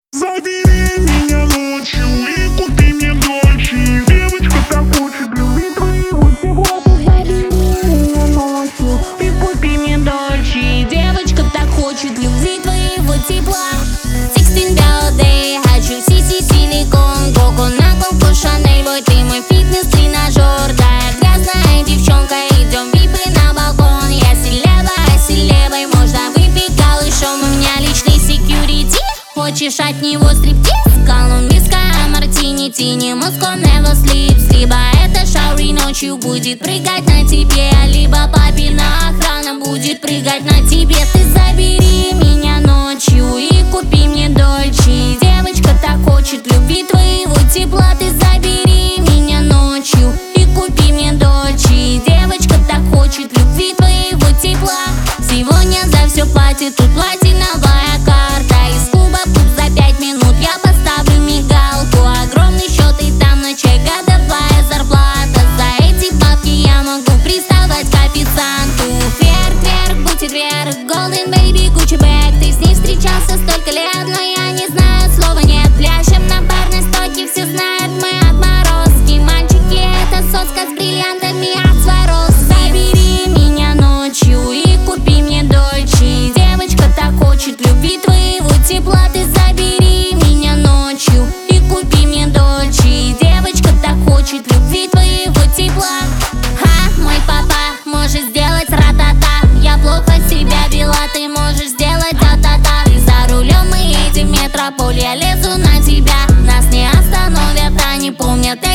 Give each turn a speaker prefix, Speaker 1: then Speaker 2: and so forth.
Speaker 1: Забери меня ночью и купи мне дольче. Девочка так хочет любви твоего тепла.
Speaker 2: Забери меня ночью и купи мне дольче. Девочка так хочет любви твоего тепла. 16 birthday, хочу сиси силикон, коко на коко Шанель. Бой, ты мой фитнес-тренажер. Да, я грязная девчонка, идем випы на балкон. Я селебой, можно выпить голышом. У меня личный секьюрити. Хочешь от него стриптиз? Колумбийская мартини, тини, Москва never sleeps. Либо это шаури ночью будет прыгать на тебе, либо папина охрана будет прыгать на тебе. Ты забери меня ночью и купи мне дольче. Девочка так хочет любви твоего тепла. Ты забери меня ночью и купи мне дольче. Девочка так хочет любви твоего тепла. Сегодня за все платит тут платиновая карта. Из клуба за 5 минут я поставлю мигалку. Огромный счет и там на чай годовая зарплата. За эти бабки я могу приставать к официанту. Вверх, бутик вверх, golden baby, Gucci bag. Ты с ней встречался столько лет, но я не знаю, слова нет. Пляшем на барной стойке, все знают, мы отморозки. Мальчики, это соска с бриллиантами от Сваровски. Забери меня ночью и купи мне дольче. Девочка так хочет любви твоего тепла. Ты забери меня ночью и купи мне дольче. Девочка так хочет любви твоего тепла. Ха, мой папа может сделать ра-та-та. Я плохо себя вела, ты можешь сделать та-та-та. Ты за рулем, мы едем в метрополь, я лезу на тебя. Нас не остановят, они помнят